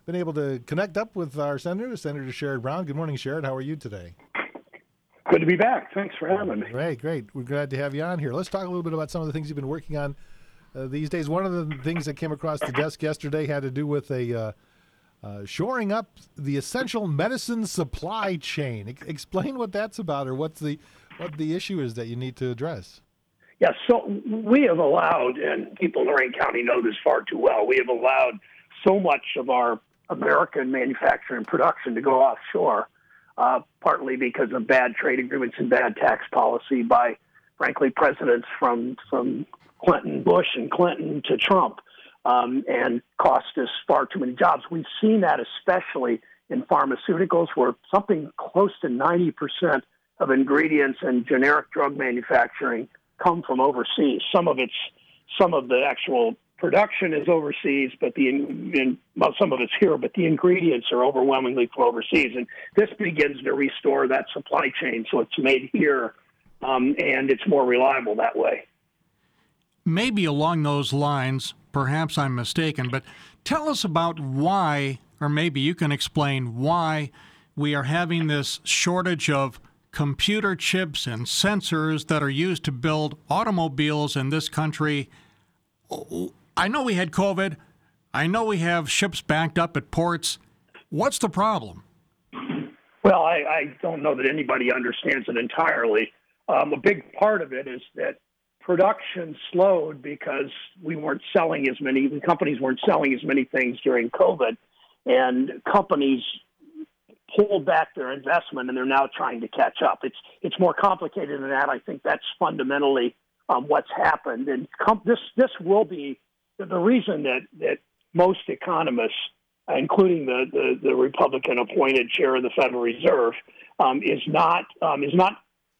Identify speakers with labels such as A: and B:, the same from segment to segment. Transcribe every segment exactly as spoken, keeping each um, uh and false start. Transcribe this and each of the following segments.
A: been able to connect up with our senator, Senator Sherrod Brown. Good morning, Sherrod. How are you today?
B: Good to be back. Thanks for having me.
A: Great, great. We're glad to have you on here. Let's talk a little bit about some of the things you've been working on uh, these days. One of the things that came across the desk yesterday had to do with a uh, uh, shoring up the essential medicine supply chain. E- explain what that's about, or what's the what the issue is that you need to address.
B: Yeah, so we have allowed, and people in Lorraine County know this far too well, we have allowed so much of our American manufacturing and production to go offshore, uh, partly because of bad trade agreements and bad tax policy by, frankly, presidents from, from Clinton, Bush, and Clinton to Trump, um, and cost us far too many jobs. We've seen that especially in pharmaceuticals, where something close to ninety percent of ingredients and generic drug manufacturing come from overseas. Some of it's some of the actual production is overseas, but the in, in, well, some of it's here, but the ingredients are overwhelmingly from overseas. And this begins to restore that supply chain, so it's made here, um, and it's more reliable that way.
C: Maybe along those lines, perhaps I'm mistaken, but tell us about why, or maybe you can explain why we are having this shortage of computer chips and sensors that are used to build automobiles in this country. I know we had COVID. I know we have ships backed up at ports. What's the problem?
B: Well, I, I don't know that anybody understands it entirely. Um, a big part of it is that production slowed because we weren't selling as many, the companies weren't selling as many things during COVID, and companies pulled back their investment, and they're now trying to catch up. It's it's more complicated than that. I think that's fundamentally um, what's happened. And com- this this will be the reason that, that most economists, including the, the, the Republican-appointed chair of the Federal Reserve, um, is not um, is not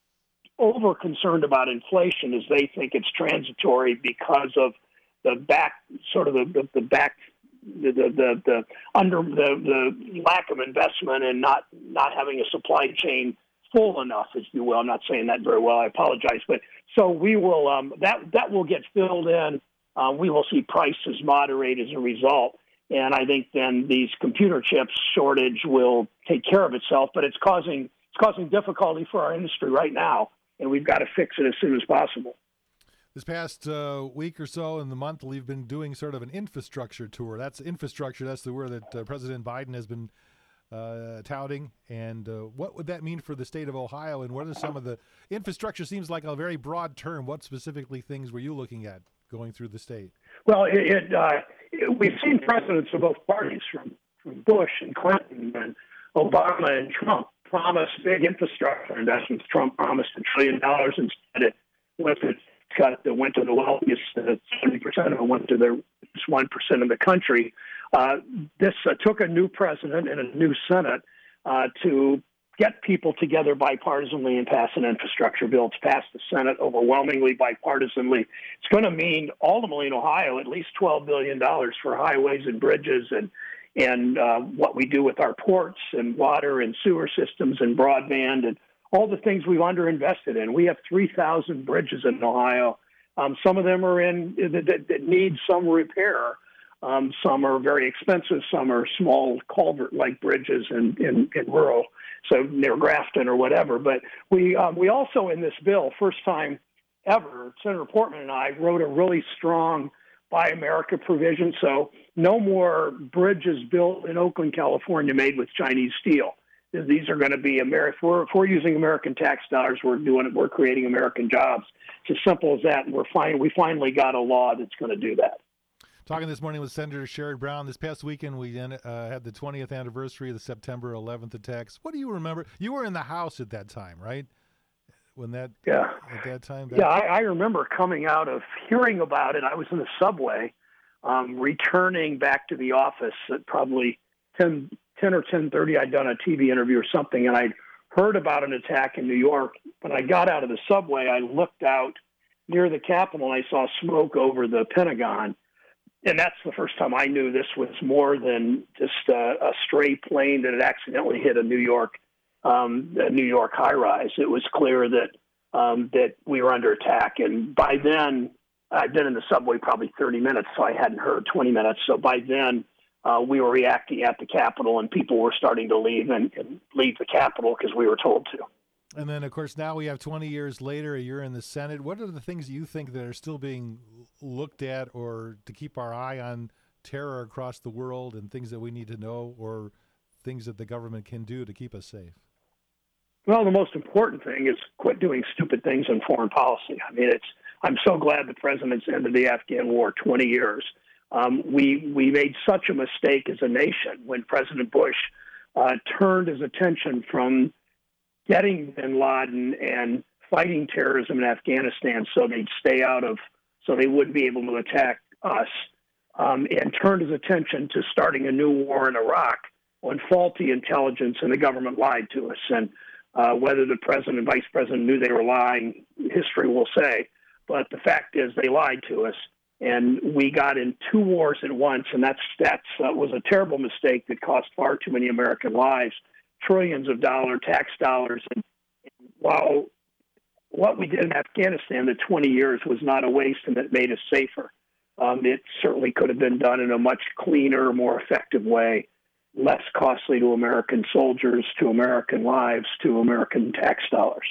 B: over concerned about inflation, as they think it's transitory because of the back sort of the, the, the back. The, the the the under the the lack of investment and not not having a supply chain full enough, if you will. I'm not saying that very well. I apologize, but so we will um, that that will get filled in. Uh, we will see prices moderate as a result, and I think then these computer chips shortage will take care of itself. But it's causing it's causing difficulty for our industry right now, and we've got to fix it as soon as possible.
A: This past uh, week or so in the month, we've been doing sort of an infrastructure tour. That's infrastructure. That's the word that uh, President Biden has been uh, touting. And uh, what would that mean for the state of Ohio? And what are some of the infrastructure? Seems like a very broad term. What specifically things were you looking at going through the state?
B: Well, it, it, uh, it, we've seen presidents of both parties, from, from Bush and Clinton and Obama and Trump, promise big infrastructure investments. Trump promised a trillion dollars, instead it went to cut that went to the wealthiest. Uh, seventy percent of it went to the one percent of the country. Uh, this uh, took a new president and a new Senate uh, to get people together bipartisanly and pass an infrastructure bill. It's passed the Senate overwhelmingly bipartisanly. It's going to mean ultimately in Ohio at least twelve billion dollars for highways and bridges and and uh, what we do with our ports and water and sewer systems and broadband and all the things we've underinvested in. We have three thousand bridges in Ohio. Um, some of them are in that, that need some repair. Um, some are very expensive. Some are small culvert-like bridges in, in, in rural, so near Grafton or whatever. But we um, we also in this bill, first time ever, Senator Portman and I wrote a really strong Buy America provision. So no more bridges built in Oakland, California, made with Chinese steel. These are going to be American. If we're, if we're using American tax dollars, we're doing it. We're creating American jobs. It's as simple as that. And we're fine. We finally got a law that's going to do that.
A: Talking this morning with Senator Sherrod Brown. This past weekend, we uh, had the twentieth anniversary of the September eleventh attacks. What do you remember? You were in the House at that time, right? When that
B: yeah
A: at that time. Back
B: yeah, I, I remember coming out of hearing about it. I was in the subway, um, returning back to the office at probably ten. ten or ten thirty, I'd done a T V interview or something, and I'd heard about an attack in New York. When I got out of the subway, I looked out near the Capitol, and I saw smoke over the Pentagon. And that's the first time I knew this was more than just a, a stray plane that had accidentally hit a New York um, a New York high-rise. It was clear that um, that we were under attack. And by then, I'd been in the subway probably thirty minutes, so I hadn't heard twenty minutes. So by then, uh, we were reacting at the Capitol, and people were starting to leave and, and leave the Capitol because we were told to.
A: And then, of course, now we have twenty years later, you're in the Senate. What are the things that you think that are still being looked at or to keep our eye on terror across the world and things that we need to know or things that the government can do to keep us safe?
B: Well, the most important thing is quit doing stupid things in foreign policy. I mean, it's. I'm so glad the president's ended the Afghan war twenty years. Um, we we made such a mistake as a nation when President Bush uh, turned his attention from getting bin Laden and fighting terrorism in Afghanistan so they'd stay out of, so they wouldn't be able to attack us, um, and turned his attention to starting a new war in Iraq on faulty intelligence, and the government lied to us. And uh, whether the president and vice president knew they were lying, history will say. But the fact is they lied to us, and we got in two wars at once, and that's that's uh, was a terrible mistake that cost far too many American lives, trillions of dollar tax dollars. And while what we did in Afghanistan, the twenty years, was not a waste and it made us safer, um, it certainly could have been done in a much cleaner, more effective way, less costly to American soldiers, to American lives, to American tax dollars.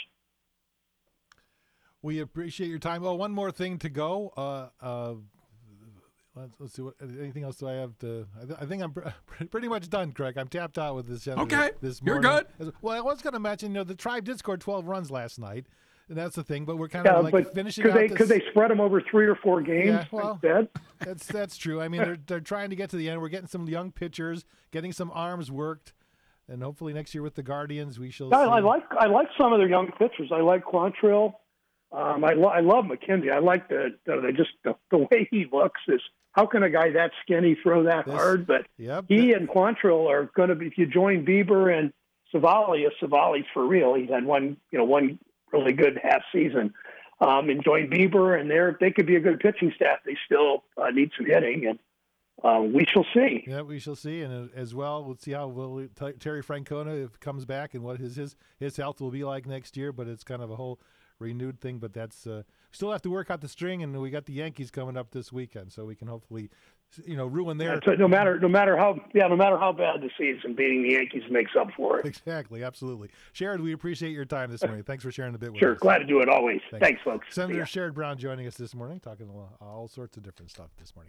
A: We appreciate your time. Oh, one more thing to go. Uh, uh, let's, let's see. What, anything else do I have to? I, th- I think I'm pr- pretty much done, Craig. I'm tapped out with this.
C: Okay,
A: this
C: you're
A: morning.
C: good.
A: Well, I was going to mention, you know, the Tribe did score twelve runs last night, and that's the thing. But we're kind
B: Yeah,
A: of like
B: but
A: finishing
B: could
A: out
B: they
A: this.
B: could they spread them over three or four games
A: Yeah, well,
B: instead?
A: That's that's true. I mean, they're they're trying to get to the end. We're getting some young pitchers, getting some arms worked, and hopefully next year with the Guardians, we shall.
B: I,
A: see.
B: I like I like some of their young pitchers. I like Quantrill. Um, I, lo- I love McKenzie. I like the, the, the just the, the way he looks. Is how can a guy that skinny throw that
A: This-
B: hard? But
A: Yep.
B: he and Quantrill are going to be. If you join Bieber and Savali, if Savali's for real, he's had one you know one really good half season. Um, and join Bieber, and they're they could be a good pitching staff. They still uh, need some hitting, and uh, we shall see.
A: Yeah, we shall see, and uh, as well, we'll see how will t- Terry Francona if comes back and what his his his health will be like next year. But it's kind of a whole renewed thing. But that's uh, we still have to work out the string, and we got the Yankees coming up this weekend, so we can hopefully, you know, ruin their.
B: Yeah, so no matter no matter how yeah no matter how bad the season, beating the Yankees makes up for it.
A: Exactly, absolutely. Sherrod, we appreciate your time this morning. Thanks for sharing a bit with
B: Sure,
A: us.
B: glad to do it always.
A: Thanks.
B: Thanks, folks. See
A: Senator
B: ya.
A: Sherrod Brown joining us this morning, talking all, all sorts of different stuff this morning.